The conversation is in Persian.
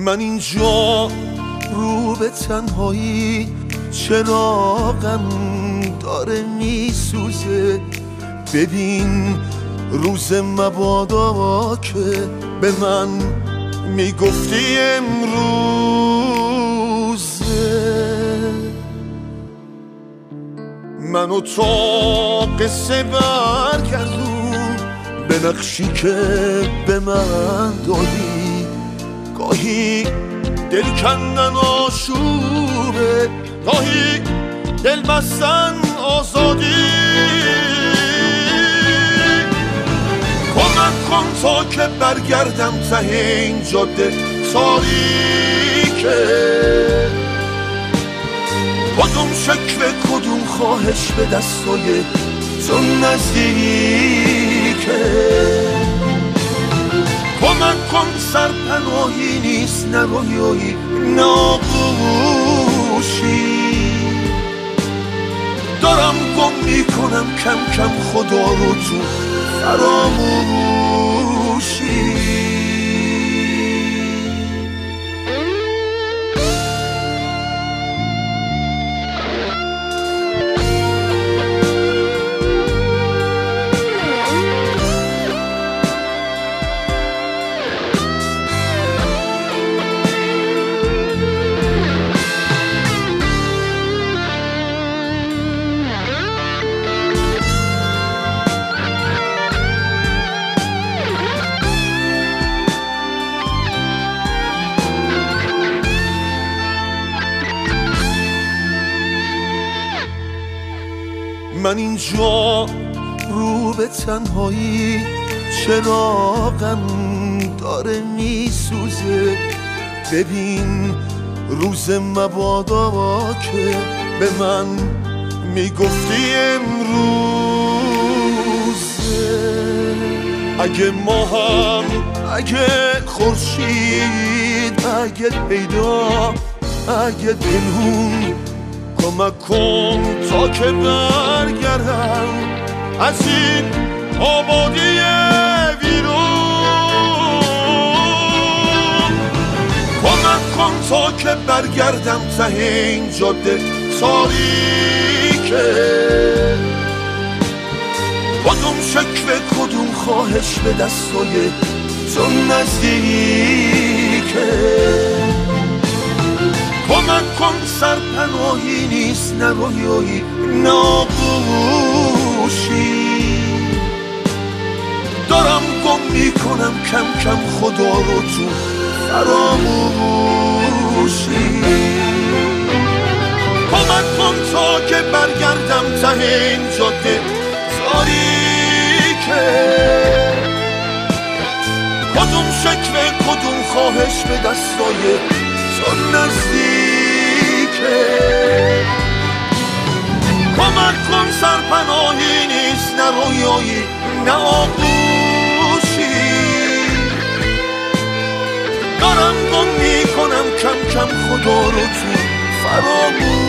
من اینجا رو به تنهایی چراغم داره میسوزه. ببین روز مبادا که به من میگفتی امروزه. منو تا قصه برگردون به نقشی که به من دادی. گاهی دل کندن آشوبه، گاهی دل بستن آزادی. کمک کن تا که برگردم ته این جاده تاریکه. کدوم شکوه کدوم خواهش به دستای تو نزدیکه. کمک کن سرپناهی نیست، نه رویایی نه آغوشی. دارم گم میکنم کم کم خدا رو تو فراموشی. من اینجا رو به تنهایی چراغم داره میسوزه. ببین روز مبادا که به من میگفتی امروزه. اگه ما هم، اگه خورشید، اگه پیدا، اگه پنهون، کمک کن تا که برگردم از این آبادی ویرون. کمک کن تا که برگردم ته این جاده تاریکه. کدوم شکوه کدوم خواهش به دستای تو نزدیکه. کمک کن سرپناهی نیست، نه رویایی نه آغوشی. دارم گم میکنم کم کم خدا رو تو فراموشی. کمک کن تا که برگردم ته این جاده تاریکه. کدوم شکوه کدوم خواهش به دستای تو نزدیکه. کمک کن سرپناهی نیست، نه رویایی نه آغوشی. دارم گم میکنم کم کم خدا رو تو فراموشی.